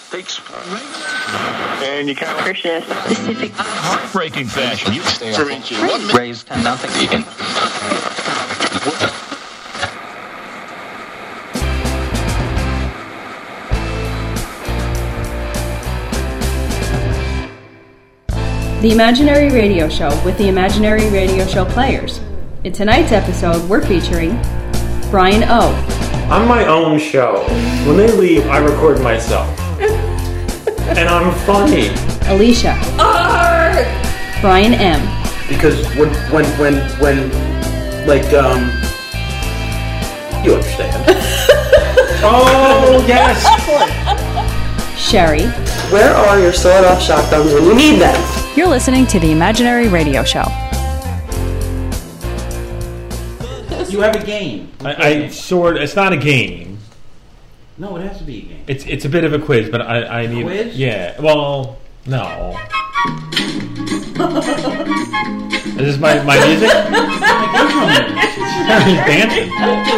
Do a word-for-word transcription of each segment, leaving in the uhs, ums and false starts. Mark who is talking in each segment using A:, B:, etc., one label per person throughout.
A: takes and you kind of
B: specific
A: heartbreaking fashion. You stay
C: Three inches. One minute.
B: raised and nothing vegan.
D: The Imaginary Radio Show with the Imaginary Radio Show players. In tonight's episode, we're featuring Brian O.
E: On my own show, when they leave, I record myself. And I'm funny.
D: Alicia.
F: Arr!
D: Brian M.
G: Because when, when, when, when, like, um, you understand.
E: Oh, yes!
D: Sherry.
F: Where are your sawed-off shotguns when you need them?
H: You're listening to the Imaginary Radio Show.
G: You have a game.
E: I, I sort. It's not a game.
G: No, it has to be a game.
E: It's it's a bit of a quiz, but I, I need.
G: Quiz?
E: Yeah. Well, no. Is this my my music? He's dancing.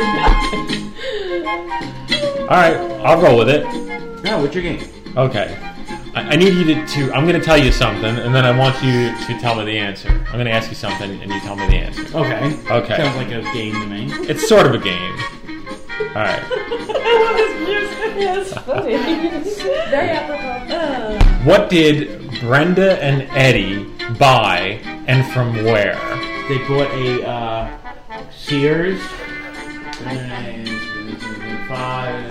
E: All right, I'll roll with it.
G: No, what's your game?
E: Okay. I, I need you to, to. I'm going to tell you something, and then I want you to tell me the answer. I'm going to ask you something, and you tell me the answer.
G: Okay.
E: Okay.
G: Sounds like a game to me.
E: It's sort of a game. All right.
F: Yes, funny. Very apropos.
E: What did Brenda and Eddie buy, and from where?
G: They bought a uh, Sears. And five.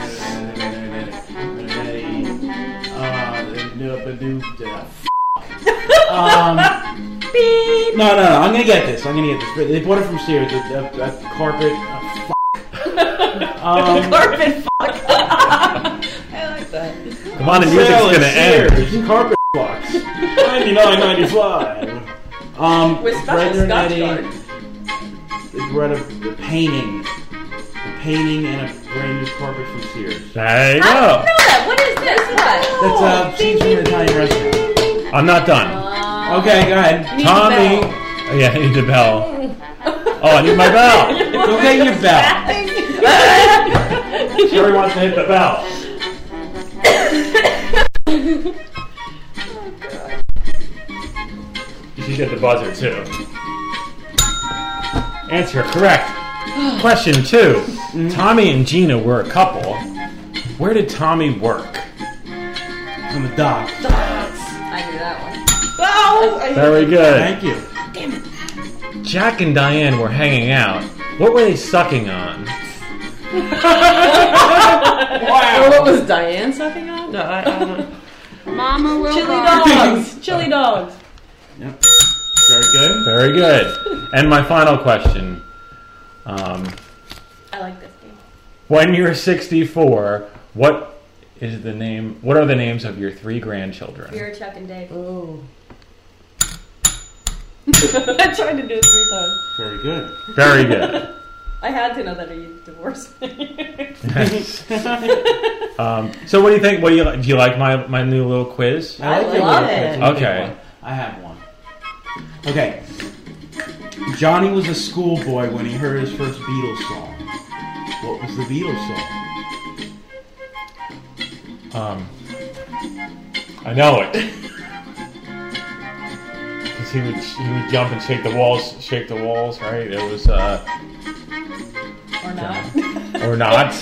G: Um, beep. No, no, no. I'm gonna get this. I'm gonna get this. They bought it from Sears. A, a, a carpet. Uh, fuck. um,
F: Carpet fuck. I like that.
E: Come on, the music's
G: Sale
E: gonna
G: at
E: end.
G: Sears, carpet fucks. ninety-nine ninety-five. Um,
F: With special
G: Brenda and
F: Scotch
G: Eddie,
F: guard.
G: they brought a, a painting, a painting and a brand new carpet from Sears.
E: There you
F: How do you
E: go.
F: know that? What is this? What?
G: That's uh, scenes from an Italian restaurant.
E: I'm not done.
G: Okay, go ahead.
F: Need
E: Tommy.
F: the
E: Oh, yeah, I need the bell. Oh, I need my bell.
G: Go get your bell.
E: Sherry wants to hit the bell. You should get the buzzer, too. Answer correct. Question two. Mm-hmm. Tommy and Gina were a couple. Where did Tommy work?
G: On the dock.
F: I knew that one. Oh, I
E: Very good.
G: Thank you.
F: Damn it.
E: Jack and Diane were hanging out. What were they sucking on?
F: Wow. What was Diane sucking on? No, I, I don't know.
H: Mama will
F: Chili
H: rock.
F: dogs. Chili dogs.
G: Yep. Very good.
E: Very good. And my final question. Um,
F: I like this game.
E: when you're sixty-four, what is the name? What are the names of your three grandchildren?
F: Vera, Chuck, and Dave. Oh. I tried to do it three times.
G: Very good.
E: Very good.
F: I had to know that he divorced me.
E: um, so, what do you think? What do you like? Do you like my my new little quiz?
F: I
G: like your
F: love
G: little
F: it.
G: quiz. Let me
E: Okay.
G: take one. I have one. Okay. Johnny was a schoolboy when he heard his first Beatles song. What was the Beatles song?
E: Um, I know it. Because he would he would jump and shake the walls, shake the walls, right? It was uh,
F: Or not.
E: or not.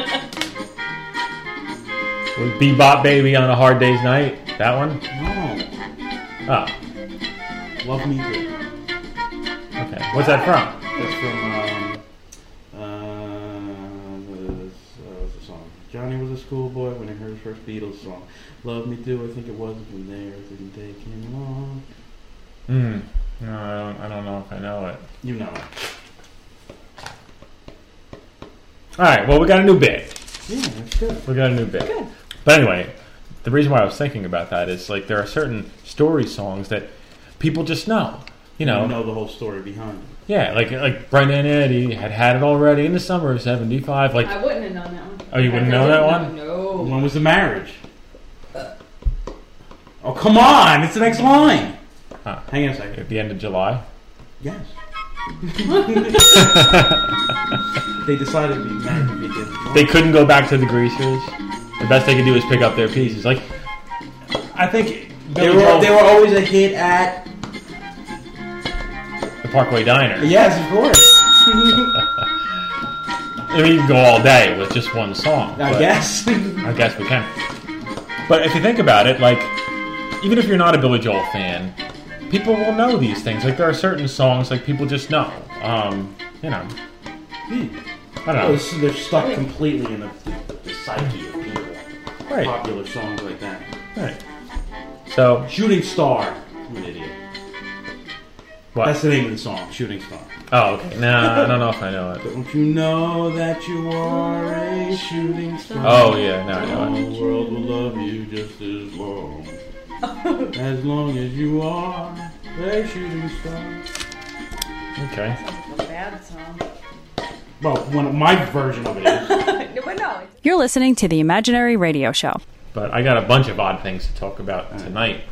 E: Was Bebop Baby on a Hard Day's Night? That one?
G: No.
E: Oh,
G: Love Me Do.
E: okay. What's that from?
G: That's from, um, uh, what's the song? Johnny was a schoolboy when he heard his first Beatles song. Love Me Do, I think it was, from there, it didn't take him long.
E: Hmm. No, I don't. I don't know if I know it.
G: You know it.
E: All right. Well, we got a new bit.
G: Yeah, that's good.
E: We got a new bit.
F: Good.
E: But anyway, the reason why I was thinking about that is like there are certain story songs that people just know. You know.
G: You know the whole story behind it.
E: Yeah, like like Brenda and Eddie had had it already in the summer of seventy-five. Like,
F: I wouldn't have known that one.
E: oh, you wouldn't know that one?
F: No.
G: When was the marriage? Oh, come on! It's the next line!
E: Huh.
G: Hang on a second.
E: At the end of July.
G: Yes. They decided to be married to begin.
E: They couldn't go back to the Greasers. The best they could do is pick up their pieces. Like, I think
G: They
E: Billy
G: were
E: Joel,
G: they were always a hit at
E: the Parkway Diner.
G: yes, of course.
E: I mean, you can go all day with just one song.
G: I
E: but-
G: guess.
E: I guess we can. But if you think about it, like, even if you're not a Billy Joel fan, people will know these things. Like, there are certain songs, like, people just know. Um, you know. I don't know.
G: Oh, they're stuck completely in the, the, the psyche of people.
E: Right.
G: Popular songs like that.
E: Right. So,
G: Shooting Star. I'm an idiot.
E: what?
G: That's the name of the song, Shooting Star.
E: Oh, okay. Nah, I don't know if I know it.
G: Don't you know that you are a shooting star?
E: Oh, yeah, no, I know it.
G: The world will love you just as long. As long as you are a shooting star.
E: Okay.
D: A bad song.
G: Well, one, my version of it is.
D: But no, it's
H: You're listening to the Imaginary Radio Show.
E: But I got a bunch of odd things to talk about tonight.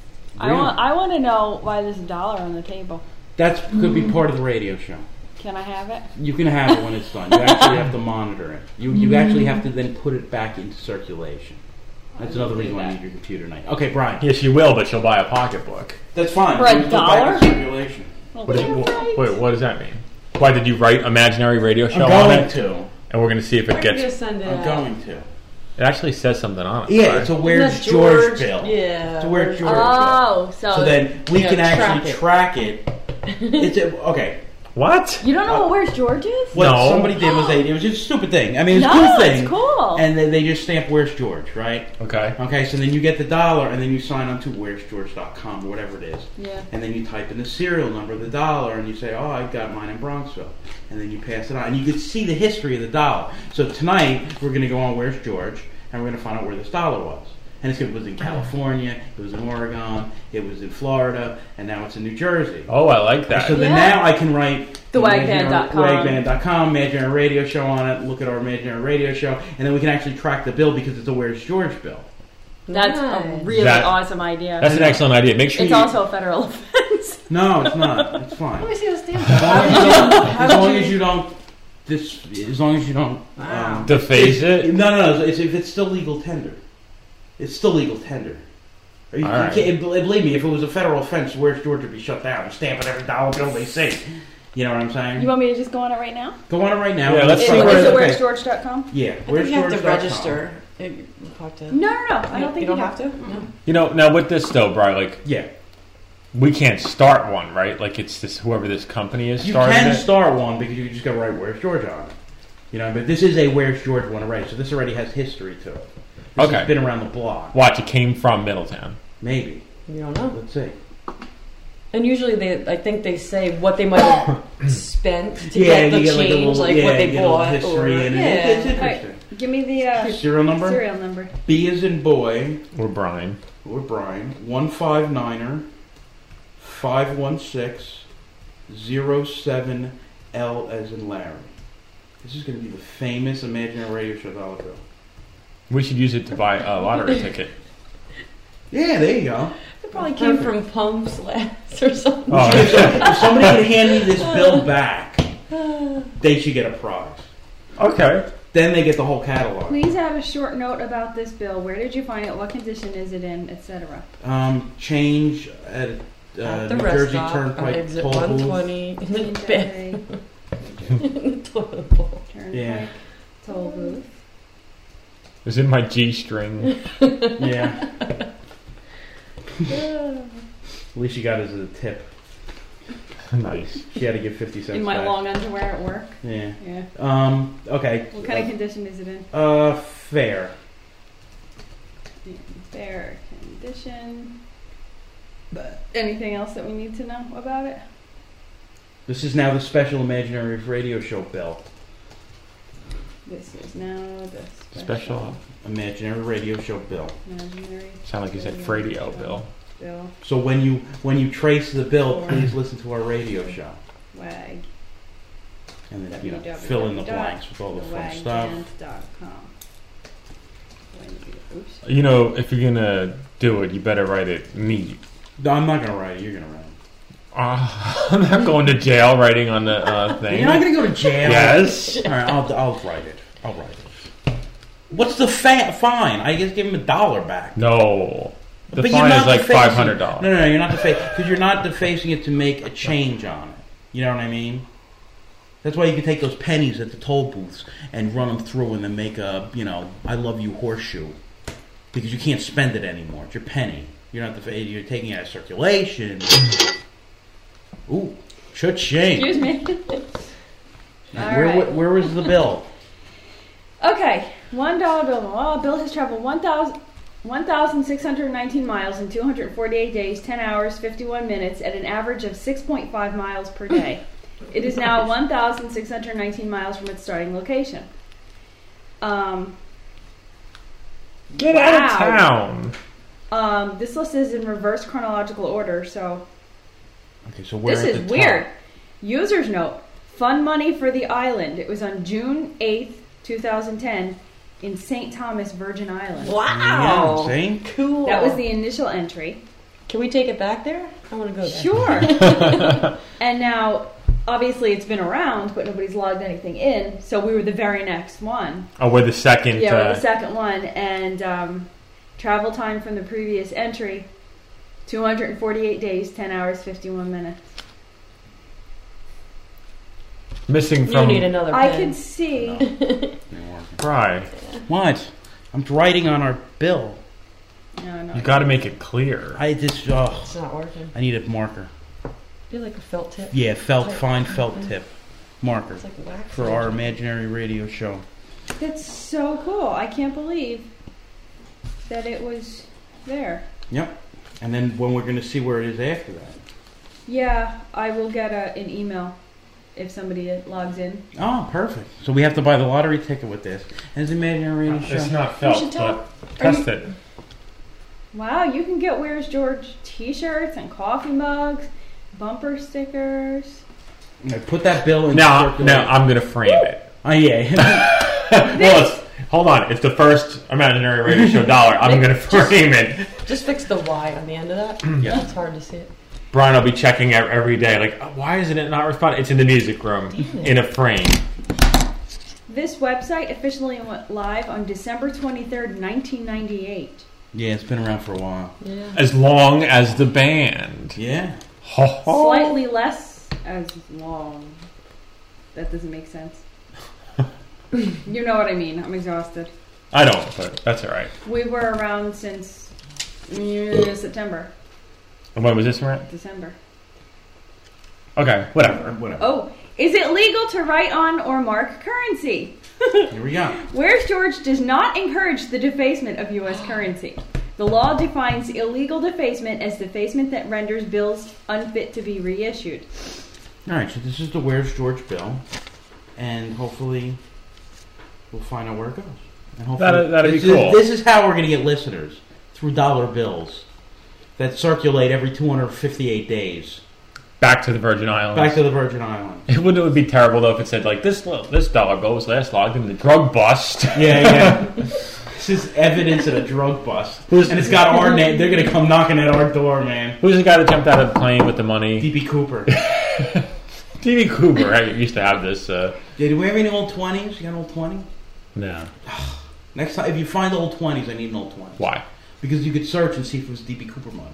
D: I want. I want to know why there's a dollar on the table.
G: That could be part of the radio show.
D: Can I have it?
G: You can have it when it's done. You actually have to monitor it. You you actually have to then put it back into circulation. That's another reason why I need your computer tonight. Okay, Brian.
E: Yes, you will, but she'll buy a pocketbook.
G: That's fine.
D: For a
G: Put it back
D: dollar?
G: in circulation.
E: What is, wh- wait, what does that mean? Why did you write Imaginary Radio Show
G: I'm
E: on
G: going
E: it?
G: to.
E: And we're going to see if it
F: We're gonna
E: gets...
F: send it
G: I'm
F: out.
G: going to.
E: It actually says something on it.
G: Yeah,
E: right?
G: it's a Where's
F: Isn't that
G: George, bill.
F: Yeah.
G: It's a Where's George
D: Oh, so,
G: bill. So then we
F: Yeah,
G: can actually
F: track
G: track it. It's a, okay.
E: What?
D: you don't know what Where's George is?
G: What
E: No.
G: somebody did was they it was just a stupid thing. I mean, it's a
D: No,
G: cool thing.
D: it's cool.
G: And they, they just stamp Where's George, right?
E: Okay.
G: Okay, so then you get the dollar, and then you sign on to where's george dot com or whatever it is.
D: Yeah.
G: And then you type in the serial number of the dollar, and you say, oh, I got mine in Bronxville. And then you pass it on. And you can see the history of the dollar. So tonight, we're going to go on Where's George, and we're going to find out where this dollar was. And it's, it was in California, it was in Oregon, it was in Florida, and now it's in New Jersey.
E: Oh, I like that.
G: So then
D: Yeah.
G: now I can write
D: The wagband dot com.
G: wagband dot com, Imaginary Radio Show on it, look at our Imaginary Radio Show, and then we can actually track the bill because it's a Where's George bill.
D: That's a
F: Nice.
D: really
E: That-
D: awesome idea.
E: That's an excellent idea. Make sure
D: It's
E: you...
D: also a federal offense.
G: No, it's not. It's fine.
F: Let me see the stamp.
G: As long as you don't, as long as you don't this, as long as you don't um,
E: Deface
G: it's-
E: it?
G: No, no, no. It's, if it's still legal tender, it's still legal tender. You, you
E: All right.
G: can't, believe me, if it was a federal offense, Where's George would be shut down and stamping every dollar bill they see. You know what I'm saying?
D: You want me to just go on it right now?
G: Go on it right now.
E: Yeah, let's
D: Is,
E: see
D: is
E: where-
D: it
E: okay.
D: where's george dot com?
G: Yeah,
F: I think
G: Where's
F: you have
G: George
F: to
G: dot com.
F: register. You have to.
D: No, no, no. I don't think
F: you don't
D: you
F: have to. No.
E: You know, now with this, though, Brian, like,
G: Yeah,
E: we can't start one, right? Like, it's this whoever this company is
G: you
E: starting
G: can
E: it.
G: start one because you just got to write Where's George on it. You know, but this is a Where's George one already, so this already has history to it. This
E: Okay.
G: has been around the block.
E: Watch, it came from Middletown.
G: Maybe.
F: You don't know.
G: Let's see.
F: And usually they, I think they say what they might have spent to
G: Yeah,
F: get the
G: you get like a
F: change,
G: little,
F: like
G: yeah,
F: what
G: you
F: they
G: get a little
F: bought.
G: history
F: or,
G: in it.
F: yeah.
G: It's
D: All
G: interesting.
D: right, give me the uh,
G: Serial number?
D: serial number.
G: B as in boy,
E: Or Brian.
G: or Brian, one five niner, five one six, zero seven L as in Larry. This is going to be the famous Imaginary Radio Show dollar bill.
E: We should use it to buy a lottery ticket.
G: Yeah, there you go.
F: It probably came from Pumps Last or something.
E: Oh,
G: If, if somebody could hand me this bill back, they should get a prize.
E: okay.
G: Then they get the whole catalog.
D: Please have a short note about this bill. Where did you find it? What condition is it in, et cetera.
G: Um, change at uh,
F: At the
G: New
F: rest
G: Jersey
F: stop, on
G: Turnpike
F: exit
G: toll
F: one
G: booth.
F: twenty in the
D: Change
F: back.
D: at a
F: in the toilet bowl.
D: Turnpike
G: Yeah.
D: toll booth.
E: It was in my G string.
G: Yeah. At least you got it as a tip.
E: Nice.
G: She had to give fifty cents
D: In my
G: back.
D: long underwear at work.
G: Yeah.
D: Yeah.
G: Um. Okay.
D: What kind of condition is it in?
G: Uh, fair.
D: Fair condition. But anything else that we need to know about it?
G: This is now the special Imaginary Radio Show bill.
D: This is now the special,
E: Special.
G: Imaginary Radio Show bill.
D: imaginary
E: Sound like you said radio bill.
D: bill
G: So when you when you trace the bill, please listen to our radio show,
D: wag.
G: and then you know fill in the blanks with all the fun stuff.
D: www dot com. Oops.
E: You know, if you're gonna do it, you better write it neat.
G: No, I'm not gonna write it. You're gonna write it.
E: Uh, I'm not going to jail writing on the uh, thing.
G: You're not gonna go to jail.
E: Yes.
G: All right. I'll I'll write it. I'll write it. What's the fa- fine? I just give him a dollar back.
E: No. The
G: But you're
E: fine
G: not
E: is like
G: defacing-
E: five hundred dollars.
G: No, no, no, you're not defacing because you're not defacing it to make a change on it. You know what I mean? That's why you can take those pennies at the toll booths and run them through and then make a, you know, I love you horseshoe. Because you can't spend it anymore. It's your penny. You're not the you're taking it out of circulation. Ooh, cha-ching.
D: Excuse me.
G: Now,
D: All
G: where,
D: right.
G: where was the bill?
D: Okay, one dollar bill. Oh, Bill has traveled one thousand. one thousand six hundred nineteen miles in two hundred forty-eight days, ten hours, fifty-one minutes, at an average of six point five miles per day. It is now one thousand six hundred nineteen miles from its starting location. Um,
E: Get
D: Wow.
E: out of town.
D: um, this list is in reverse chronological order, so
G: Okay, so where
D: this
G: at
D: is
G: the top?
D: weird. User's note: Fund money for the island. It was on June eighth, twenty ten, in Saint Thomas, Virgin Islands.
F: Wow.
G: Yeah, see?
F: Cool.
D: That was the initial entry.
F: Can we take it back there? I want to go there.
D: Sure. And now, obviously, it's been around, but nobody's logged anything in. So we were the very next one.
E: Oh, we're the second.
D: Yeah,
E: uh,
D: we're the second one. And um, travel time from the previous entry: two hundred forty-eight days, ten hours, fifty-one minutes.
E: missing
F: You
E: from.
F: need another
D: I
F: pen.
D: could see.
E: Right.
G: What? I'm writing on our bill.
D: No, no.
E: You got to make it clear.
G: I just, oh,
F: It's not working.
G: I need a marker.
F: Do you like a felt tip?
G: Yeah, felt, fine felt tip. Marker.
F: It's like wax.
G: For our imaginary radio show.
D: That's so cool. I can't believe that it was there.
G: Yep. And then when we're going to see where it is after that.
D: Yeah, I will get a, an email if somebody logs in.
G: Oh, perfect. So we have to buy the lottery ticket with this. And it's imaginary radio show.
E: It's not
D: You
E: felt,
D: should tell-
E: but test it.
D: Wow, you can get Where's George t-shirts and coffee mugs, bumper stickers.
G: Now, put that bill in
E: Now,
G: circulation.
E: now I'm gonna frame it.
G: Oh, yeah.
E: Well, it's, hold on. It's the first imaginary radio show dollar. I'm gonna frame it.
F: Just fix the Y on the end of that.
G: Yeah.
F: It's hard to see it.
E: Brian will be checking ev- every day. Like, oh, why isn't it not responding? It's in the music room in a frame.
D: This website officially went live on December twenty-third, nineteen ninety-eight.
G: Yeah, it's been around for a while.
F: Yeah.
E: As long as the band.
G: Yeah.
E: Ho, ho.
D: Slightly less as long. That doesn't make sense. You know what I mean. I'm exhausted.
E: I don't, but that's all right.
D: We were around since uh, September,
E: And when was this around?
D: December.
E: Okay, whatever.
G: Whatever.
D: Oh, is it legal to write on or mark currency?
G: Here we go.
D: Where's George does not encourage the defacement of U S currency. The law defines illegal defacement as defacement that renders bills unfit to be reissued.
G: All right, so this is the Where's George bill. And hopefully we'll find out where it goes. And hopefully
E: That'd- that'd be
G: this is-
E: cool.
G: This is how we're going to get listeners. Through dollar bills that circulate every two hundred fifty-eight days.
E: Back to the Virgin Islands.
G: Back to the Virgin Islands.
E: It would, it would be terrible though if it said like this this dollar bill was last logged in the drug bust.
G: Yeah, yeah. This is evidence of a drug bust.
E: Who's-
G: and it's got our name. They're going to come knocking at our door, man.
E: Who's the guy that jumped out of the plane with the money?
G: D B Cooper.
E: D B Cooper. Right? Used to have this. Uh,
G: Yeah, do we have any old twenties? You got an old twenty?
E: no.
G: Next time, if you find old twenties, I need an old twenty.
E: Why?
G: Because you could search and see if it was D B Cooper money.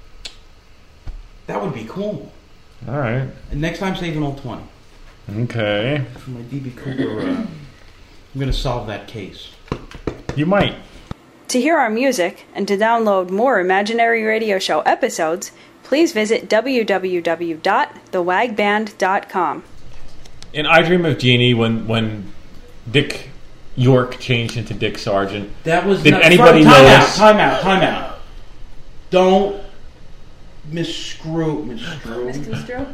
G: That would be cool.
E: All right.
G: And next time, save an old twenty.
E: Okay.
G: For my D B Cooper, uh, I'm going to solve that case.
E: You might.
H: To hear our music and to download more Imaginary Radio Show episodes, please visit w w w dot the wag band dot com.
E: In I Dream of Jeannie, when when Dick York changed into Dick Sargent,
G: That was
E: Did
G: not,
E: anybody
G: time
E: notice-
G: Out, time out, time out. Don't misscrew, misscrew.
D: Misconstrue?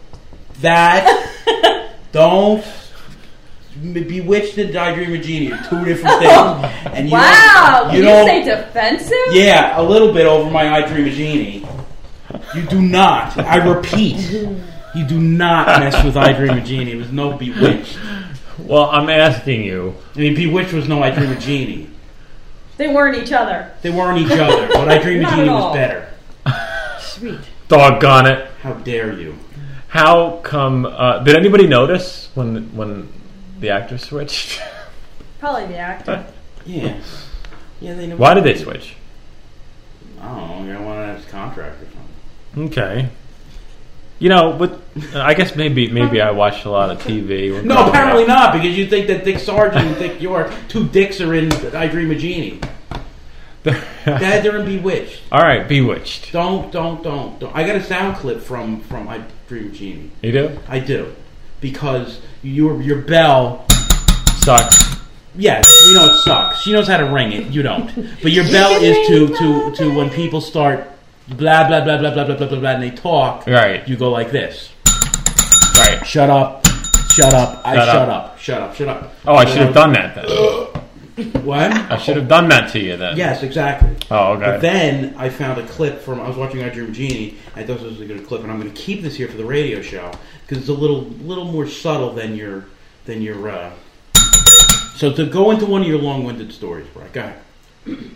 G: That don't Bewitched and I Dream of Jeannie are two different things. And you
D: Wow!
G: don't,
D: Did
G: you
D: you
G: don't,
D: say defensive?
G: yeah, a little bit over my I Dream of Jeannie. You do not. I repeat, you do not mess with I Dream of Jeannie. It was no Bewitched.
E: well, I'm asking you.
G: I mean, Bewitched was no I Dream of Jeannie.
D: They weren't each other.
G: They weren't each other, but I Dream of
F: Not
G: Jeannie
F: at
G: was
F: all.
G: better.
F: Sweet.
E: Doggone it.
G: How dare you?
E: How come? Uh, did anybody notice when when the actor switched?
D: Probably the actor.
G: Yeah. Yeah, they never.
E: Why did they switch?
G: I don't know. I want to have his contract or something.
E: Okay. You know, but I guess maybe maybe I watched a lot of T V. when
G: No,
E: growing
G: apparently
E: up.
G: not, because you think that Dick Sargent and Dick York, two dicks are in I Dream of Jeannie. Dad, they're in Bewitched.
E: All right, Bewitched.
G: Don't, don't, don't, don't. I got a sound clip from, from I Dream of Jeannie.
E: You do?
G: I do. Because your your bell
E: Sucks.
G: Yes, you know it sucks. She knows how to ring it. You don't. But your bell is to, to, to when people start blah, blah, blah, blah, blah, blah, blah, blah, blah, and they talk.
E: Right.
G: You go like this.
E: Right.
G: Shut up. Shut up. I
E: Shut
G: shut
E: up.
G: up. Shut up. Shut up.
E: Oh, I should have done that then.
G: What?
E: I should have done that to you then.
G: Yes, exactly.
E: Oh, okay.
G: But then I found a clip from, I was watching I Dream of Jeannie. I thought this was a good clip, and I'm going to keep this here for the radio show because it's a little little more subtle than your, than your, uh... So to go into one of your long-winded stories, Brian, go ahead.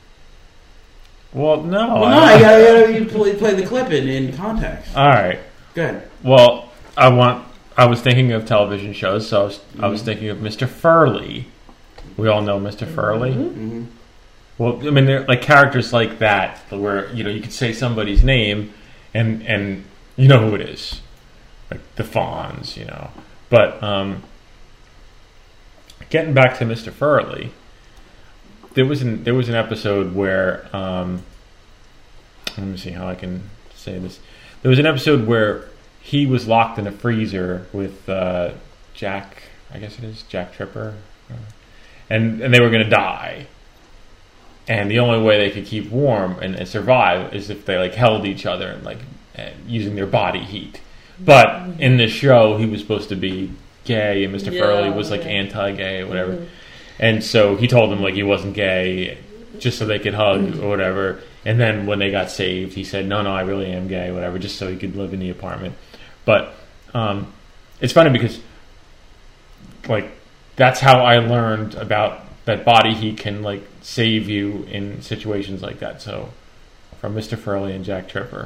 E: Well, no.
G: Well,
E: I-
G: no, I gotta, you play, play the clip in, in context.
E: All right.
G: Go ahead.
E: Well, I want. I was thinking of television shows, so I was, I was
G: Mhm.
E: thinking of Mister Furley. We all know Mister Furley.
G: Mm-hmm.
E: Well, I mean, they're like characters like that, where you know you could say somebody's name, and and you know who it is, like the Fonz, you know. But um, getting back to Mister Furley, there was an there was an episode where um, let me see how I can say this. There was an episode where he was locked in a freezer with uh, Jack. I guess it is Jack Tripper. And and they were going to die, and the only way they could keep warm and, and survive is if they like held each other and like and using their body heat. But in the show, he was supposed to be gay, and Mister
F: Yeah,
E: Furley was like
F: yeah.
E: anti-gay or whatever.
F: Mhm.
E: And so he told them like he wasn't gay, just so they could hug
F: Mm-hmm.
E: or whatever. And then when they got saved, he said, "No, no, I really am gay, whatever," just so he could live in the apartment. But um, it's funny because like. That's how I learned about that body heat can like save you in situations like that. So, from Mister Furley and Jack Tripper.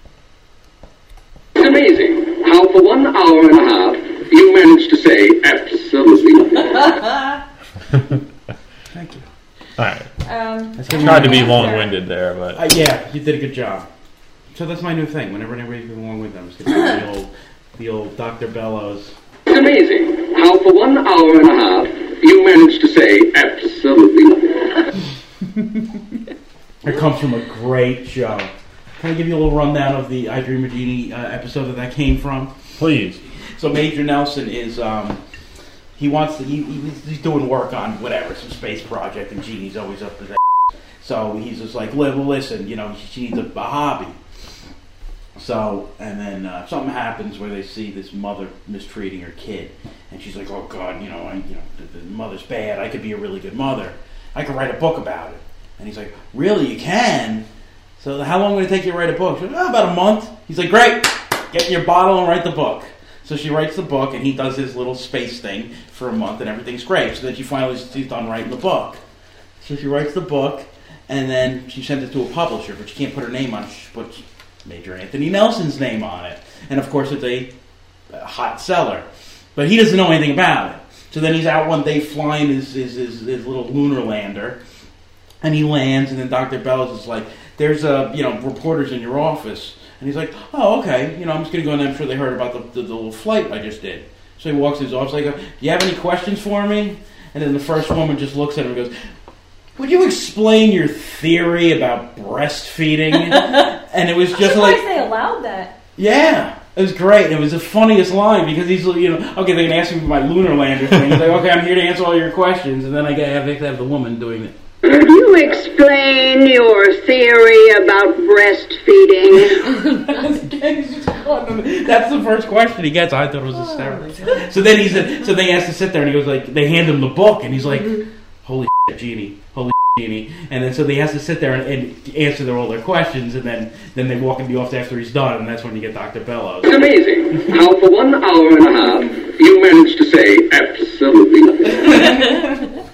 C: It's amazing how for one hour and a half you managed to say absolutely nothing.
G: Thank you.
E: All right,
D: Um,
G: That's
E: I
G: good.
E: tried to be long-winded there, but
G: Uh, yeah, you did a good job. So that's my new thing. Whenever anybody's been along with them, I'm just going to do the old, the old Doctor Bellows.
C: It's amazing how for one hour and a half you managed to say absolutely nothing.
G: It comes from a great show. Can I give you a little rundown of the I Dream of Jeannie uh, episode that that came from?
E: please.
G: So Major Nelson is, um, he wants to, he, he's, he's doing work on whatever, some space project, and Jeannie's always up to that. So he's just like, well, listen, you know, she needs a, a hobby. So, and then uh, something happens where they see this mother mistreating her kid. And she's like, oh, God, you know, I, you know, the, the mother's bad. I could be a really good mother. I could write a book about it. And he's like, really, you can? So how long would it take you to write a book? She goes, oh, about a month. He's like, great, get in your bottle and write the book. So she writes the book, and he does his little space thing for a month, and everything's great. So then she finally she's done writing the book. So she writes the book, and then she sends it to a publisher, but she can't put her name on it. She puts Major Anthony Nelson's name on it. And, of course, it's a, a hot seller. But he doesn't know anything about it. So then he's out one day flying his, his, his, his little lunar lander, and he lands, and then Doctor Bellows is like, there's, uh, you know, reporters in your office. And he's like, oh, okay. You know, I'm just going to go in there. I'm sure they heard about the, the, the little flight I just did. So he walks in his office, like, do you have any questions for me? And then the first woman just looks at him and goes, would you explain your theory about breastfeeding? And it was
D: I'm
G: just
D: surprised
G: like,
D: they allowed that.
G: yeah, it was great. It was the funniest line because he's, you know, okay, they're going to ask me for my lunar lander thing. He's like, okay, I'm here to answer all your questions. And then I have to have the woman doing it.
C: Could you explain your theory about breastfeeding?
G: That's the first question he gets. I thought it was hysterical. So then he said, so they has to sit there, and he goes like, they hand him the book, and he's like, holy shit, Jeannie, holy shit, Jeannie. And then so they has to sit there and, and answer their, all their questions, and then then they walk in the office after he's done, and that's when you get Doctor Bellows.
C: It's amazing how for one hour and a half you managed to say absolutely nothing.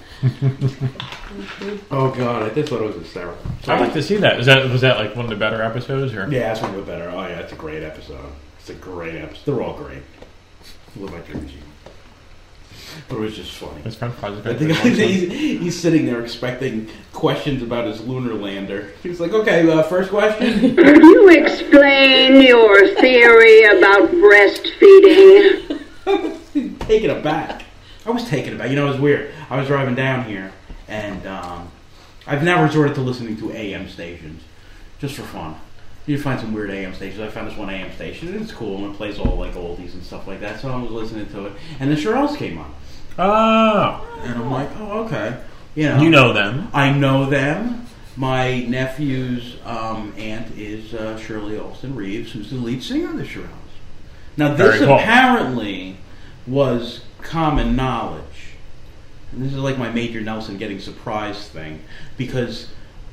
G: Oh god, I just thought it was hysterical.
E: I'd like to see that. Was that was that like one of the better episodes? Or
G: Yeah, that's one of the better. Oh yeah, it's a great episode. It's a great episode. They're all great. Live my dream, Gene. But it was just funny.
E: His friend Project.
G: I think he's, he's sitting there expecting questions about his lunar lander. He's like, okay, uh, first question.
C: Could you explain your theory about breastfeeding?
G: Taken aback. I was taken aback. You know, it was weird. I was driving down here, and um, I've now resorted to listening to A M stations just for fun. You find some weird A M stations. I found this one A M station, and it's cool, and it plays all like oldies and stuff like that. So I was listening to it, and the Shirelles came on.
E: Oh.
G: And I'm like, oh, okay. You know,
E: You know them.
G: I know them. My nephew's um, aunt is uh, Shirley Alston Reeves, who's the lead singer of the Shirelles. Now, this
E: Very cool.
G: apparently was common knowledge. And this is like my Major Nelson getting surprised thing, because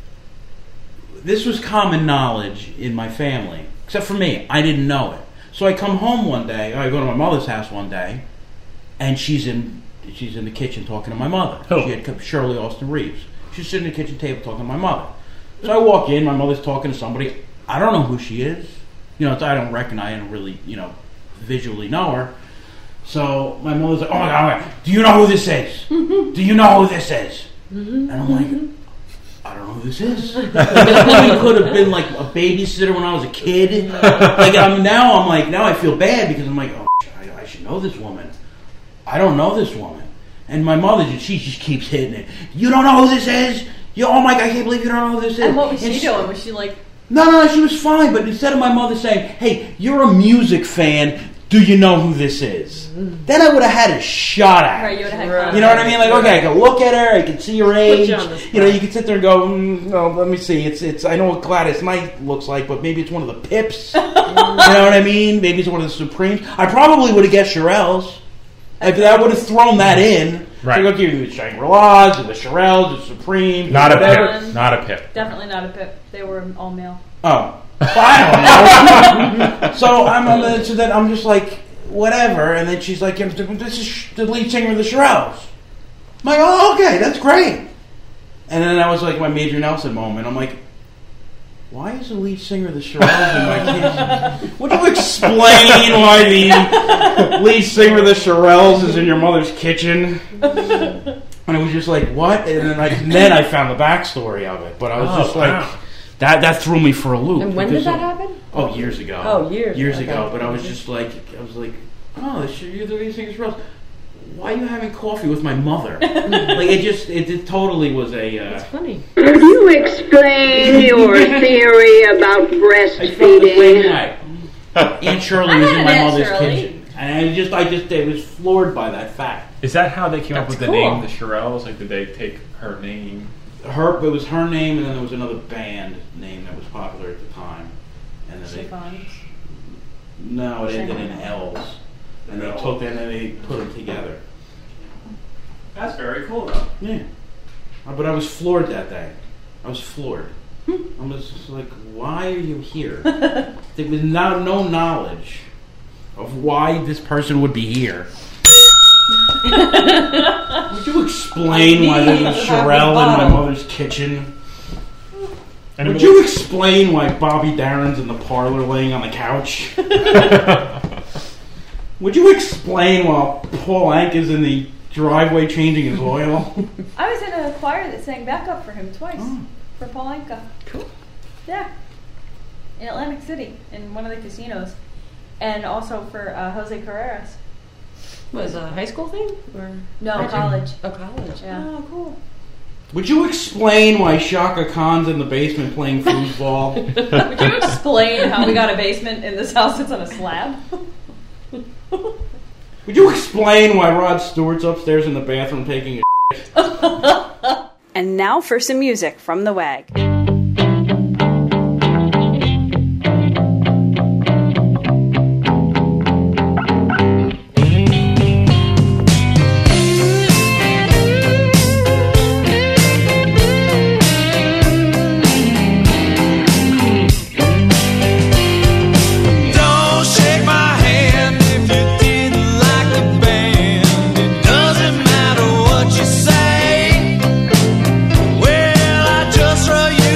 G: this was common knowledge in my family, except for me. I didn't know it. So I come home one day, I go to my mother's house one day, and she's in she's in the kitchen talking to my mother.
E: Who?
G: She had come, Shirley Alston Reeves. She's sitting at the kitchen table talking to my mother. So I walk in, my mother's talking to somebody. I don't know who she is. You know, I don't recognize, I don't really, you know, visually know her. So my mother's like, oh my God, do you know who this is? Do you know who this is? And I'm like, I don't know who this is. This woman could have been like a babysitter when I was a kid. Like I'm now, I'm like now I feel bad because I'm like, oh, I, I should know this woman. I don't know this woman. And my mother, she just keeps hitting it. You don't know who this is? You, oh my God, I can't believe you don't know who this is.
F: And what was
G: And
F: she doing? Was she like...
G: No, no, no, she was fine. But instead of my mother saying, hey, you're a music fan, do you know who this is? Mm. Then I would have had a shot at her.
F: Right, you would have had
G: Right. You know what I mean? Like, okay, I can look at her, I can see her age. You, you know, you can sit there and go, mm, no, let me see. It's, it's. I know what Gladys Knight looks like, but maybe it's one of the Pips. You know what I mean? Maybe it's one of the Supremes. I probably would have guessed Shirelles. Like, I would have thrown that in.
E: Right.
G: Like, okay, the Shangri-Las, and the Shirelles, the Supremes.
E: Not a
G: whatever.
E: Pip. Not a Pip.
D: Definitely not a Pip. They were all male.
G: Oh. Well, I don't know. So I'm, I'm, so then I'm just like, whatever. And then she's like, this is the lead singer of the Shirelles. I'm like, oh, okay, that's great. And then that was like my Major Nelson moment. I'm like, why is the lead singer of the Shirelles in my kitchen? Would you explain why the lead singer of the Shirelles is in your mother's kitchen? And it was just like, what? And then I, and then I found the backstory of it. But I was
E: Oh,
G: just like,
E: wow.
G: that that threw me for a loop.
F: And when did
G: because
F: that
G: of-
F: happen?
G: Oh, years ago.
F: Oh, years.
G: Years
F: Okay.
G: ago. But I was just like, I was like, oh, you're the lead singer of the Shirelles. Why are you having coffee with my mother? Like, it just, it, it totally was a... Uh,
F: It's funny.
C: Could you explain your theory about
G: I felt the same
C: breastfeeding?
G: way. Aunt Shirley
D: I
G: was
D: had
G: in
D: an
G: my
D: Aunt
G: mother's
D: Shirley.
G: kitchen. And I just, I just, I was floored by that fact.
E: Is that how they came up
F: That's
E: with the
F: cool.
E: name, the Shirelles? Like, did they take her name?
G: Her, it was her name, and then there was another band name that was popular at the time. And then they,
D: Chiffons.
G: no, it ended in L's. And they took them and they put them together.
E: That's very cool, though.
G: Yeah. Uh, But I was floored that day. I was floored. I was just like, why are you here? There was no, no knowledge of why this person would be here. Would you explain why there's a Shirelle in my mother's kitchen?
E: And
G: Would
E: it
G: you
E: was-
G: explain why Bobby Darin's in the parlor laying on the couch? Would you explain why Paul Anka is in the driveway changing his oil?
D: I was in a choir that sang backup for him twice.
G: Oh.
D: For Paul Anka.
F: Cool.
D: Yeah. In Atlantic City, in one of the casinos. And also for uh, Jose Carreras.
F: Was it a high school thing? Or
D: No,
F: Or-
D: college.
F: Oh, college.
D: Yeah.
F: Oh, cool.
G: Would you explain why Shaka Khan's in the basement playing foosball?
D: Would you explain how we got a basement in this house that's on a slab?
G: Would you explain why Rod Stewart's upstairs in the bathroom taking a
H: And now for some music from the W A G.
I: Don't shake my hand if you didn't like the band. It doesn't matter what you say. Well, I just throw you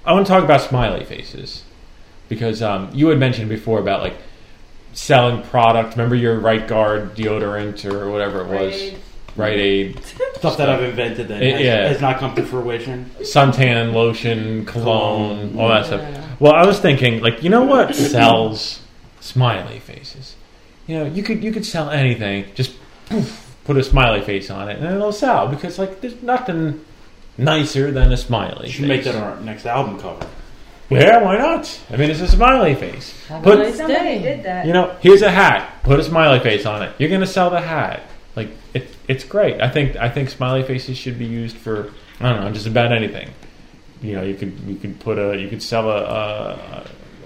E: I want to talk about smiley faces because um, you had mentioned before about like selling product. Remember your Right Guard deodorant or whatever it was,
D: Raid.
E: Rite Aid
G: Stuff that I've invented that
E: It-
G: has,
E: yeah.
G: has not come to fruition.
E: suntan lotion, cologne,
G: Cologne.
E: all that stuff. Well, I was thinking, like, you know what sells smiley faces? You know, you could you could sell anything. Just poof, put a smiley face on it, and it'll sell because, like, there's nothing nicer than a smiley
G: You
E: face.
G: should make that our next album cover.
E: Yeah, why not? I mean, it's a smiley face.
F: Have a
E: Put,
F: nice
D: Somebody
F: day.
D: did that.
E: you know, here's a hat. Put a smiley face on it. You're gonna sell the hat. Like, it, it's great. I think I think smiley faces should be used for I don't know, just about anything. You know, you could you could put a you could sell a. a,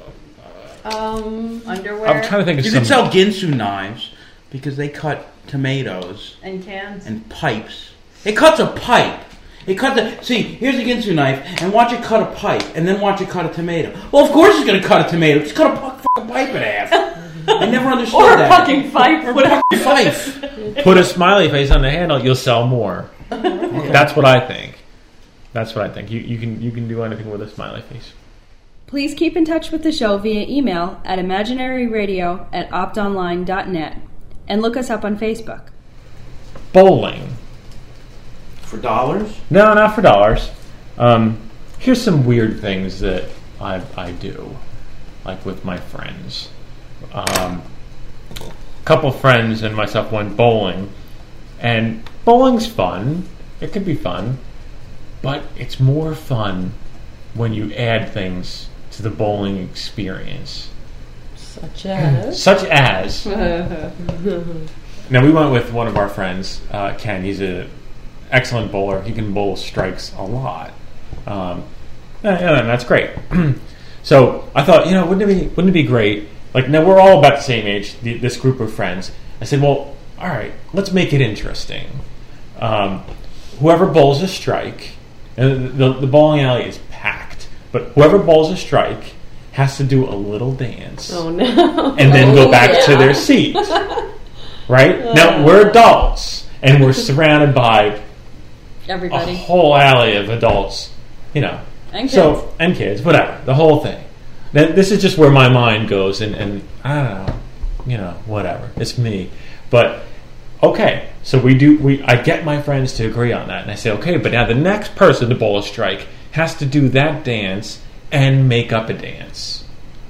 F: Um,
E: a
D: Underwear
E: I'm trying to think of
G: You
E: some.
G: could sell Ginsu knives because they cut tomatoes
D: and cans.
G: and pipes. It cuts a pipe. It cuts a see. Here's a Ginsu knife, and watch it cut a pipe, and then watch it cut a tomato. Well, of course it's going to cut a tomato. Just cut a fu- fucking pipe in half. I never understood
F: or a
G: that.
F: fucking fight. Whatever.
G: Fife.
E: Put a smiley face on the handle, you'll sell more. That's what I think. That's what I think. You you can you can do anything with a smiley face.
H: Please keep in touch with the show via email at imaginaryradio at optonline dot net and look us up on Facebook.
E: Bowling.
G: For dollars?
E: No, not for dollars. Um, here's some weird things that I I do, like with my friends. Um, a couple friends and myself went bowling, and bowling's fun. It can be fun, but it's more fun when you add things to the bowling experience,
F: Such as.
E: such as. Now we went with one of our friends, uh, Ken. He's a excellent bowler. He can bowl strikes a lot. Um, and, and that's great. So I thought, you know, wouldn't it be wouldn't it be great? Like, now we're all about the same age. The, this group of friends. I said, well, all right, let's make it interesting. Um, whoever bowls a strike, and the, the bowling alley is packed, but whoever bowls a strike has to do a little dance
F: Oh no.
E: and then go
F: Oh,
E: back
F: yeah.
E: to their seat. Right? Now, we're adults, and we're surrounded by a
D: Everybody.
E: whole alley of adults, you know.
D: And kids.
E: So, and kids, whatever, the whole thing. Now, this is just where my mind goes, and, and I don't know, you know, whatever. It's me. But, okay, so we do, we. I get my friends to agree on that, and I say, okay, but now the next person to bowl a strike has to do that dance and make up a dance.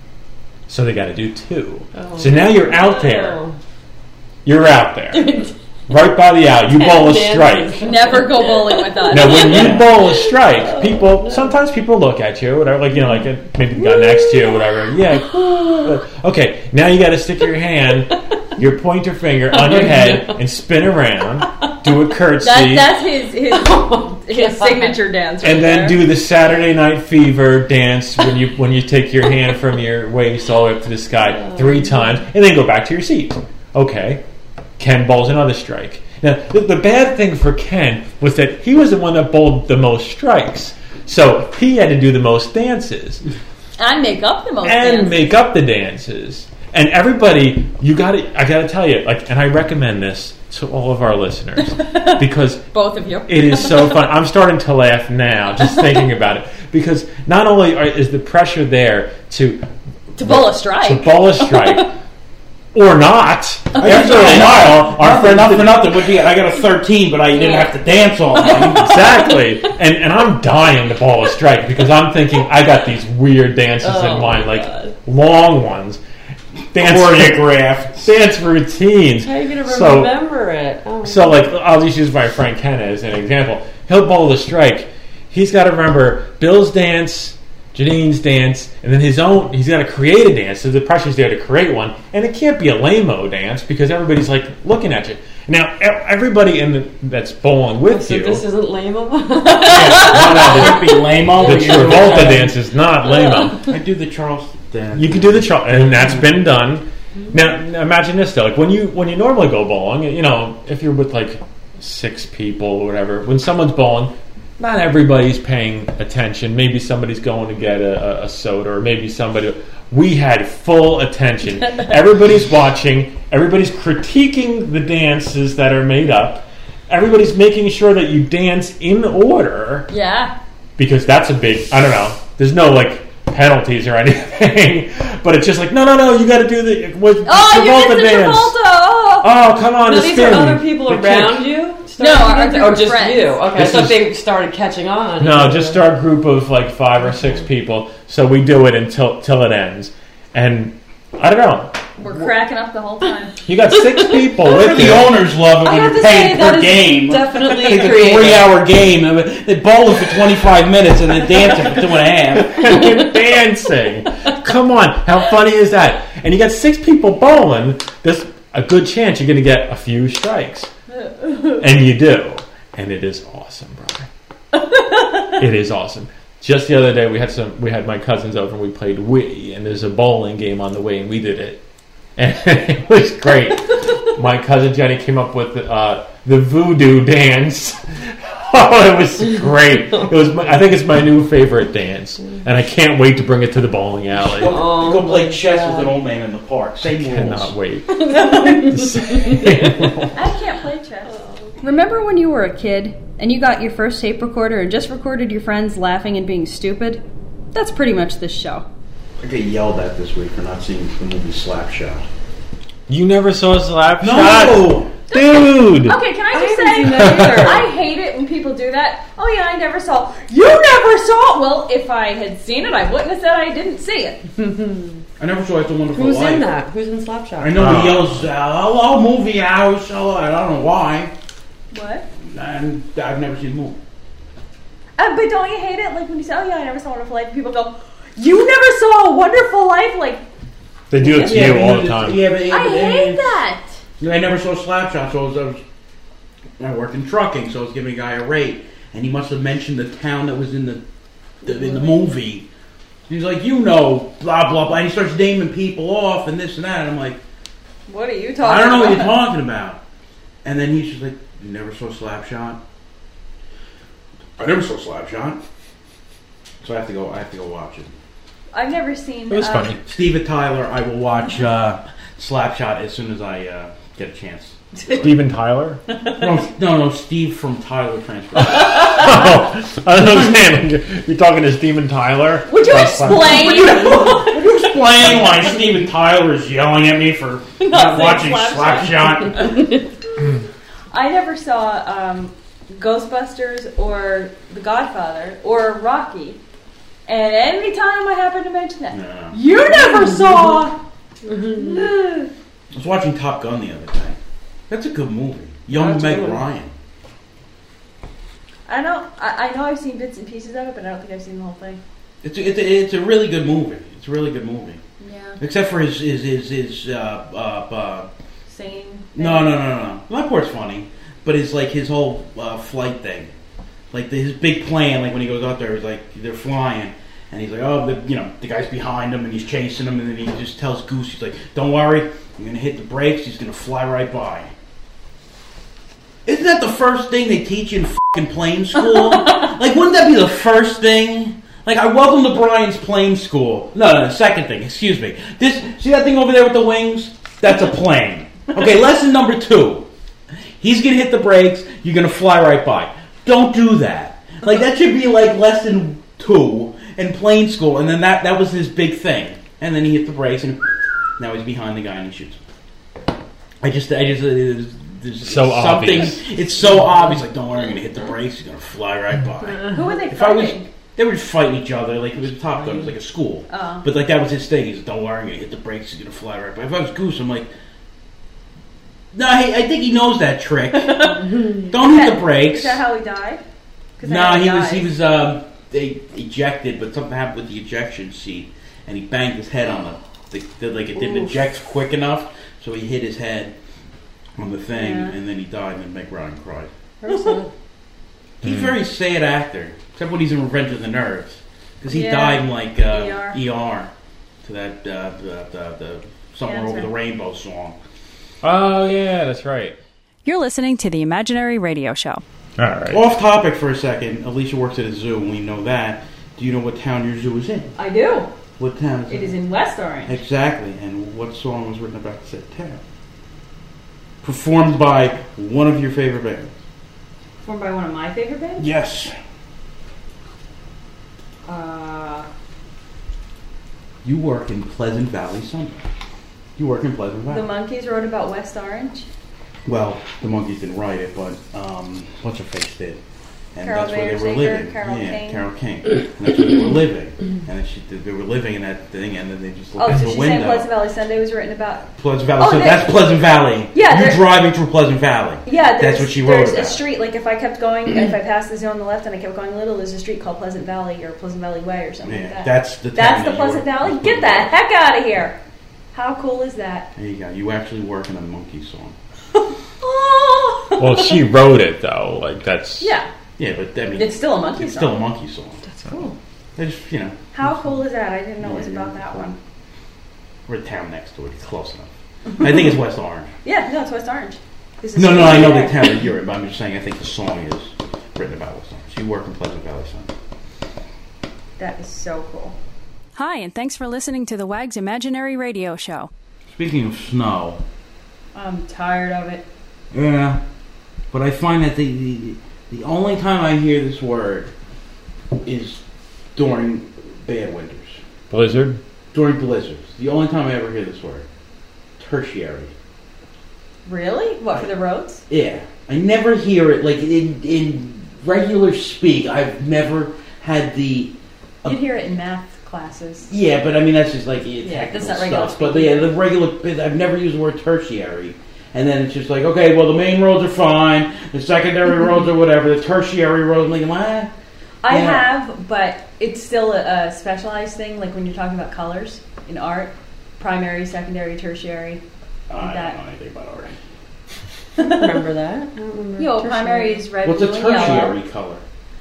E: So they got to do two.
F: Oh,
E: so now you're out there.
F: no.
E: You're out there. Right by the alley. You bowl a
F: dances.
E: strike.
D: Never go bowling with us.
E: Now, when you bowl a strike, people sometimes people look at you, whatever, like you know, like uh, maybe the guy next to you, whatever. Yeah. Okay. Now you got to stick your hand, your pointer finger on your head, and spin around. Do a curtsy,
D: That, that's his his, his signature dance. Right
E: and then
D: there.
E: do the Saturday Night Fever dance when you when you take your hand from your waist all the way up to the sky three times, and then go back to your seat. Okay. Ken bowls another strike. Now, the, the bad thing for Ken was that he was the one that bowled the most strikes. So he had to do the most dances.
D: and make up the most.
E: and
D: dances.
E: make up the dances. And everybody, you got to I got to tell you, like, and I recommend this to all of our listeners because
D: both of you.
E: it is so fun. I'm starting to laugh now just thinking about it because not only are, is the pressure there to
D: To bowl a strike.
E: to bowl a strike. Or not. After a while, our
G: Nothing,
E: friends
G: nothing,
E: did-
G: nothing. Would be, I got a thirteen, but I didn't have to dance all night.
E: Exactly. And and I'm dying to ball a strike because I'm thinking I got these weird dances
F: Oh,
E: in mind,
F: my
E: like
F: God.
E: long ones. Dance
G: Choreographed.
E: dance routines.
F: How are you going to
E: So-
F: remember it? Oh.
E: So, like, I'll just use my friend Ken as an example. He'll bowl the strike. He's got to remember Bill's dance, Janine's dance, and then his own. He's got to create a dance, so the pressure's there to create one. And it can't be a lame-o dance because everybody's, like, looking at you. Now, e- everybody in the, that's bowling with
F: So
E: you...
F: this isn't lame of
E: no, no, the,
G: It'd be lame-o.
E: the
G: but you-
E: Travolta dance is not lame-o.
G: I do the Charleston dance.
E: You can do the char- and that's been done. Now, now imagine this though: like when you when you normally go bowling, you know, if you're with like six people or whatever, when someone's bowling, not everybody's paying attention. Maybe somebody's going to get a, a soda, or maybe somebody. We had full attention. Everybody's watching. Everybody's critiquing the dances that are made up. Everybody's making sure that you dance in order
D: Yeah.
E: because that's a big. I don't know. there's no like penalties or anything, but it's just like no, no, no, you got to do the with
D: Oh, you
E: Travolta
D: missed the
E: dance.
D: Travolta! Oh.
E: Oh, come on,
F: No,
E: the
F: these
E: spin.
F: are other people
E: The
F: around
E: kick.
F: you?
D: No, our
F: Starting-
D: group
F: or
D: of
F: just
D: friends.
F: you. Okay,
E: This
F: I thought
E: is-
F: they started catching on.
E: No, just our group of like five or six people. So we do it until till it ends, and I don't know.
D: We're cracking up the whole time.
E: You got six people
G: Or
E: with
G: the
E: you.
G: owners love it
F: I
G: when
F: have
G: you're
F: to say
G: paid
F: that
G: per
F: is
G: game.
F: definitely
G: It's a
F: creative.
G: three-hour game. I mean, they bowl it for twenty-five minutes and then dancing for two and a half.
E: You're dancing. Come on, how funny is that? And you got six people bowling. There's a good chance you're going to get a few strikes, and you do, and it is awesome, brother. It is awesome. Just the other day, we had some. We had my cousins over, and we played Wii, and there's a bowling game on the Wii, and we did it, and it was great. My cousin Jenny came up with uh, the voodoo dance. Oh, it was great. It was. My, I think it's my new favorite dance, and I can't wait to bring it to the bowling alley.
F: Oh,
G: Go play
F: my
G: chess
F: God.
G: with an old man in the park. Same rules.
E: Cannot wait.
D: I can't play chess. Remember when you were a kid and you got your first tape recorder and just recorded your friends laughing and being stupid? That's pretty much this show.
G: I get yelled at this week for not seeing the movie Slapshot.
E: You never saw Slapshot?
G: No!
E: Dude!
D: Okay, can I just
F: I haven't
D: say,
F: seen that either.
D: I hate it when people do that. Oh yeah, I never saw. You never saw it. Well, if I had seen it, I wouldn't have said I didn't see it.
G: I never saw It's a Wonderful
F: Who's
G: Life.
F: in that? Who's in Slapshot?
G: I know
E: Oh.
G: he yells, uh, hello, movie house. Hello. I don't know why.
D: What?
G: And I've never seen the movie.
D: Uh, but don't you hate it? Like when you say, "Oh yeah, I never saw Wonderful Life," and people go, "You never saw a Wonderful Life?" Like
E: They do it to you all the time.
G: Yeah, but, yeah,
D: I
G: but-
D: hate that.
G: I never saw Slapshot, so I was, I was I worked in trucking, so I was giving a guy a rate, and he must have mentioned the town that was in the, the in the movie. He's like, you know, blah blah blah, and he starts naming people off and this and that, and I'm like,
D: What are you talking?
G: I don't know
D: about?
G: what you're talking about. And then he's just like, you never saw Slapshot? I never saw Slapshot. So I have to go. I have to go watch it.
D: I've never seen.
E: It was
D: um,
E: funny.
G: Steven Tyler, I will watch uh, Slapshot as soon as I uh, get a chance.
E: Steven Tyler?
G: No, no, no, Steve from Tyler Transfer.
E: Oh, I don't understand. You're, you're talking to Steven Tyler?
D: Would you
E: That's fine.
D: explain?
G: Would you explain why Steven Tyler is yelling at me for not watching
D: Slapshot.
G: Slapshot?
D: I never saw um, Ghostbusters or The Godfather or Rocky, and any time I happen to mention that,
G: No.
D: you never saw.
G: I was watching Top Gun the other day. That's a good movie. Young
F: That's a
G: Meg
F: good one.
G: Ryan.
D: I know. I, I know. I've seen bits and pieces of it, but I don't think I've seen the whole thing.
G: It's a, it's a, it's a really good movie. It's a really good movie.
D: Yeah.
G: Except for his his his, his uh, uh, uh,
D: Singing.
G: no no no no no. That part's funny, but it's like his whole uh, flight thing, like the, his big plan. Like when he goes out there, he's like they're flying, and he's like, oh, the, you know, the guy's behind him and he's chasing him, and then he just tells Goose, he's like, don't worry, I'm gonna hit the brakes. He's gonna fly right by. Isn't that the first thing they teach you in fucking plane school? Like, wouldn't that be the first thing? Like, I welcome to Brian's plane school. No, no, the second thing, excuse me. This, see that thing over there with the wings? That's a plane. Okay, lesson number two. He's gonna hit the brakes, you're gonna fly right by. Don't do that. Like, that should be like lesson two in plane school, and then that, that was his big thing. And then he hit the brakes, and now he's behind the guy and he shoots him. I just, I just, uh, there's
E: So
G: something,
E: obvious.
G: it's so obvious. Like, don't worry, I'm gonna hit the brakes. He's gonna fly right by.
D: Who were they
G: If I was,
D: fighting?
G: they were just fighting each other. Like it was Top Gun. It was like a school.
D: Oh.
G: But like that was his thing. He's like, don't worry, I'm gonna hit the brakes. He's gonna fly right by. If I was Goose, I'm like, no, I, I think he knows that trick. Don't hit the brakes.
D: Is that how he died? 'Cause I
G: No,
D: know
G: he was
D: died.
G: he was um, they ejected, but something happened with the ejection seat, and he banged his head on the, the, the like it didn't
F: Oof.
G: eject quick enough, so he hit his head on the thing,
D: Yeah.
G: and then he died, and then Meg Ryan cried.
F: Very sad.
G: He's a very sad actor, except when he's in Revenge of the Nerds, because he
D: Yeah.
G: died in like uh,
D: E R.
G: E R to that uh, the, the, the Somewhere
D: Cancer.
G: Over the Rainbow song.
E: Oh, yeah, that's right.
H: You're listening to the Imaginary Radio Show.
E: All right.
G: Off topic for a second. Alicia works at a zoo, and we know that. Do you know what town your zoo is in?
D: I do.
G: What town is it?
D: It is in West Orange.
G: Exactly. And what song was written about said town? Performed by one of your favorite bands.
D: Formed by one of my favorite bands.
G: Yes.
D: Uh,
G: You work in Pleasant Valley Sunday. You work in Pleasant Valley.
D: The Monkees wrote about West Orange.
G: Well, the Monkees didn't write it, but um, what's her face did. And
D: Carol
G: that's where they were
D: Bayersaker,
G: living.
D: Carol
G: yeah,
D: King.
G: Carol King. And that's where they were living. And then she, they were living in that thing, and then they just looked
D: Oh,
G: out
D: so
G: the
D: she's
G: window.
D: saying Pleasant Valley Sunday was written about...
G: Pleasant Valley.
D: Oh,
G: so
D: they-
G: that's Pleasant Valley.
D: Yeah,
G: You're
D: there-
G: driving through Pleasant Valley.
D: Yeah,
G: that's
D: there's,
G: what she wrote
D: there's
G: about.
D: a street, like if I kept going, if I passed the zone on the left and I kept going a little, there's a street called Pleasant Valley or Pleasant Valley Way or something
G: Yeah,
D: like that.
G: that's the town
D: That's the
G: that you
D: Pleasant
G: work-
D: Valley?
G: that's
D: Get the
G: Pleasant
D: heck out of here! How cool is that?
G: There you go. You actually work in a monkey song.
D: Oh!
E: Well, she wrote it though. Like that's
D: Yeah,
G: Yeah, but I mean,
D: it's still a monkey
G: it's
D: song.
G: still a monkey song.
F: That's cool.
G: They just, you know,
D: How cool is that? I didn't know it was
G: Yeah,
D: about
G: yeah,
D: that
G: cool.
D: one.
G: We're a town next to it. It's close enough. I think it's West Orange.
D: Yeah, no, it's West Orange. This is
G: No, no, I know
D: there.
G: the town that you're in, but I'm just saying I think the song is written about West Orange. You work in Pleasant Valley Sunday.
D: That is so cool.
H: Hi, and thanks for listening to the Wags Imaginary Radio Show.
G: Speaking of snow,
D: I'm tired of it.
G: yeah, but I find that the, the the only time I hear this word is during bad winters,
E: Blizzard.
G: during blizzards. The only time I ever hear this word, tertiary.
D: Really? What, for the roads?
G: Yeah, I never hear it like in in regular speak. I've never had the
D: You'd hear it in math classes.
G: yeah, but I mean that's just like yeah,
D: Yeah,
G: technical
D: that's not regular
G: stuff. But
D: speak
G: yeah,
D: either.
G: the regular I've never used the word tertiary. And then it's just like, okay, well, the main roads are fine, the secondary roads are whatever, the tertiary roads, I'm like, what?
D: I
G: Yeah.
D: have, but it's still a, a specialized thing, like when you're talking about colors in art, primary, secondary, tertiary.
G: I
D: that.
G: don't know anything about art.
F: Remember that? I don't remember.
D: You know,
F: tertiary.
D: primary is red,
G: What's a
D: blue, and yellow.
G: tertiary color?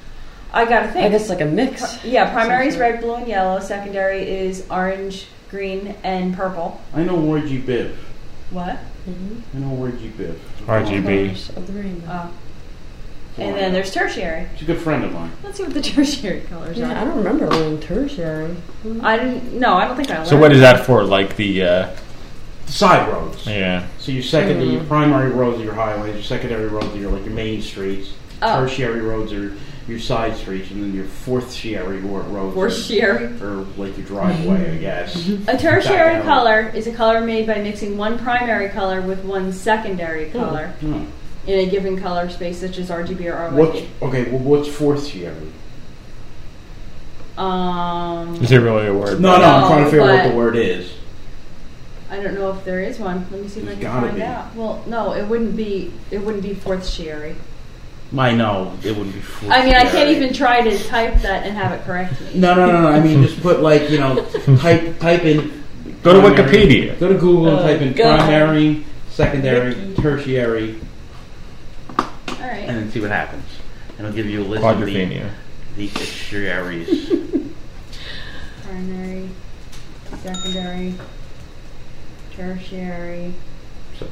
D: I gotta think.
F: I guess like a mix.
D: Yeah, primary is
F: Essentially.
D: red, blue, and yellow. Secondary is orange, green, and purple.
G: I know R G B I V.
D: What?
F: Mm-hmm.
G: I know R G B I V.
E: R G B.
F: Colors of the rainbow.
D: Oh. And then there's tertiary.
G: She's a good friend of mine.
D: Let's see what the tertiary colors
F: Yeah, I
D: are.
F: don't remember learning tertiary.
D: I didn't. No, I don't think I learned.
E: So what is that for? Like the uh,
G: Side roads.
E: yeah.
G: So your secondary,
F: Mm.
G: your primary roads are your highways, your secondary roads are your, like your main streets.
D: Oh.
G: Tertiary roads are your side streets, and then your tertiary ro- roads
D: Tertiary.
G: are, are like your driveway, I guess.
D: A tertiary
G: Back
D: color is a color made by mixing one primary color with one secondary color
G: Hmm.
D: in a given color space, such as R G B or R Y
G: What's
D: B.
G: okay? Well, what's tertiary?
D: Um,
E: Is there really a word?
G: No, no, I'm trying to
D: No,
G: figure out what
D: but-
G: the word is.
D: I don't know if there is one. Let me see if I
G: There's
D: can
G: gotta
D: find
G: be.
D: out. Well, no, it wouldn't be. It wouldn't be tertiary.
G: I know it wouldn't be.
D: I mean, I can't
G: tertiary.
D: even try to type that and have it correct me.
G: No, no, no, no. I mean, just put like you know, type type in.
E: Go to
G: primary-
E: Wikipedia.
G: Go to Google and
F: Oh,
G: type in
F: God.
G: primary, secondary,
F: Wiki.
G: tertiary,
D: All right.
G: and then see what happens. And it'll give you a list of the,
E: Quadrophenia.
G: the tertiaries.
D: Primary, secondary, tertiary.
G: So,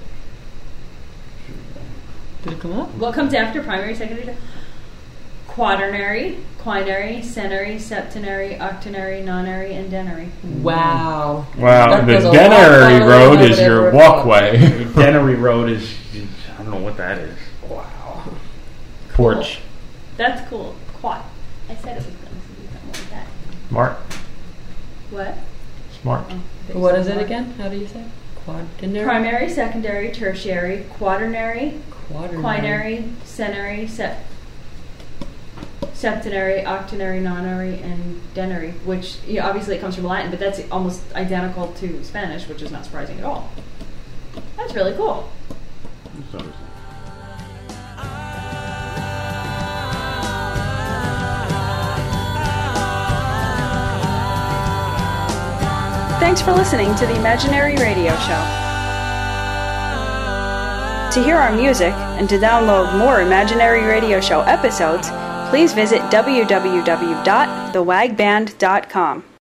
F: Did it come up?
D: What comes after primary, secondary? ter- Quaternary, quinary, centenary, septenary, octenary, nonary, and denary.
F: Wow.
E: Wow,
F: That
E: the
F: goes a lot
E: Denary
F: farther
E: Road
F: than I
E: is
F: would
E: your
F: ever have thought.
E: walkway.
G: Dennery Road is. I don't know what that is.
F: Wow.
E: Porch.
D: That's cool. Quat. I said it was going to be something like that.
E: Smart.
D: What?
E: Smart.
D: Oh,
F: What is it again? How do you say? Quaternary?
D: Primary, secondary, tertiary, quaternary,
F: Quaternary.
D: quinary, centenary, sep- septenary, octenary, nonary, and denary, which yeah, obviously it comes from Latin, but that's almost identical to Spanish, which is not surprising at all. That's really cool.
G: So,
H: Thanks for listening to the Imaginary Radio Show. To hear our music and to download more Imaginary Radio Show episodes, please visit w w w dot the wag band dot com.